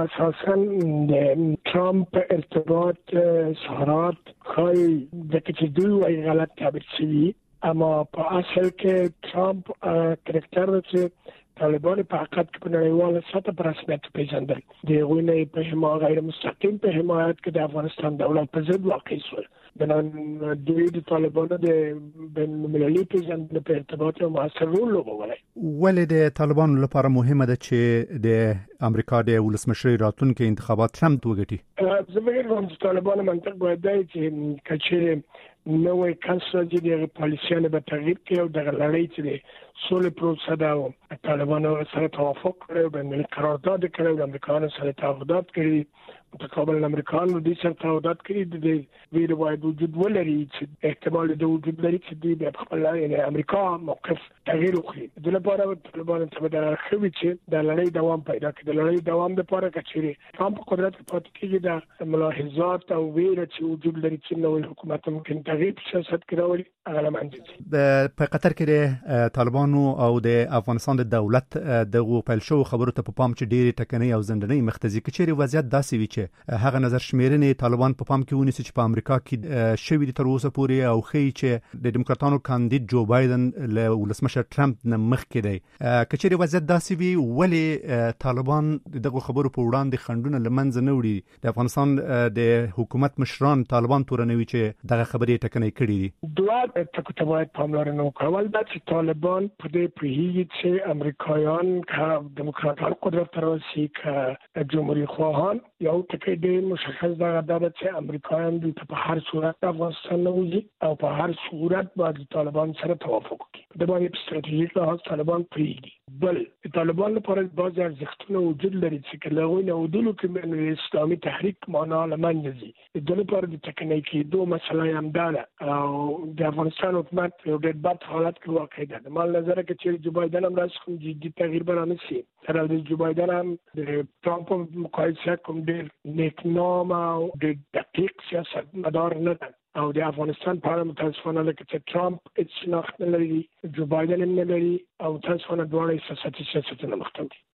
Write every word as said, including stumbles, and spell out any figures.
اساساً د ترامپ ارتباط سهارات خواهی دکه چې دوی وی غلط تعبیر شوی، اما په اصل کې ترامپ کرکټر چې طالبان په حقیقت کې په نړیواله سطح په رسمیت پیژندل، د هغوی نه په حمایت غیر مستقیم په حمایت کې د افغانستان دولت په ضد واقع شول. بنان دوی د طالبانو د بین المللي پیژندنې په ارتباط یو موثر رول لوبولی. ولې د طالبانو لپاره مهمه ده چې د امریکا د ولسمشرۍ راتلونکي انتخابات ترامپ وګټي؟ زه فکر کوم چې طالبانو منطق باید دی چې کچې نوې کانسل چې د پالیسیانو به تغییر کړي او دغه لړۍ چې د سولې پروسه ده او طالبانو سره توافق کړی او بین المللي قرارداد کړی او د امریکایانو سره تعهدات کړي، متقابل امریکایانو د سره تعهدات کړي د ویره باید وجود ولري چې احتمال د وجود لري چې دوی به خپل یعنی امریکا موقف تغییر وکړي. د لپاره طالبانو ته به راخوي چې د لړۍ دوام پیدا کړي. د لړۍ دوام لپاره کچېري ترامپ قدرت پاتې کېږي د ملاحظات او ویره چې وجود لري چې نوې حکومت ممکن تغییر په سیاست کې راولي هغه لمنځه د په قطر کې د طالبانو او د افغانستان د دولت دغه پیل شو خبرو ته په پام چې ډېری ټکنۍ او زندنۍ مختزي کچېري وضعیت داسې وي چې هغه نظر شمیرنې طالبان په پام کې ونیسي چې په امریکا کې شوی د تر اوسه پورې او خي چې د دیموکراتانو کاندید جو بایدن له ولسمشر ترامپ نه مخکې دی. کچېري وضعیت داسې وي ولې طالبان دغه خبرو په وړاندې خندونه لمنځه نه وړي؟ د افغانستان د حکومت مشران طالبان تورنوي چې دغه خبرې ټکنۍ کړي دي. دوه ټکو باید پاملرنه وکړو. اول دا چې طالبان په دې پوهیږي چې امریکایان که دیموکراتان قدرت ته راسي که جمهوریت خواهان یو ټکی ډېر مشخص دغه دا ده چې امریکایان دلته په هر صورت افغانستان نه وځي او په هر صورت باید طالبان سره توافق وکړي. د باندې په ستراتیژیک لحاظ طالبان پرېږدي. بل د طالبان لپاره بعضې ارزښتونه وجود لري چې که له هغوی نه ودلو کې د اسلامي تحریک معنا له منځه ځي. د ده لپاره د ټکنۍ کېدو مسله یې همدا ده او د افغانستان حکومت یو ډېر بد حالت کې واقع ده. د مال نظره که چېرې جو بایدن هم راشي کوم جدي تغییر به رانشي، سره د جو بایدن هم د ټرامپ په مقایسه کوم ډېر نیکنام او ډېر دقیق سیاست مدار نه ده او د افغانستان په اړه متاسفانه لکه چې ټرامپ هېڅ شناخت نه لري، جو بایدن هم نه لري او متاسفانه دواړه احساساتي سیاستونه مختلف دي.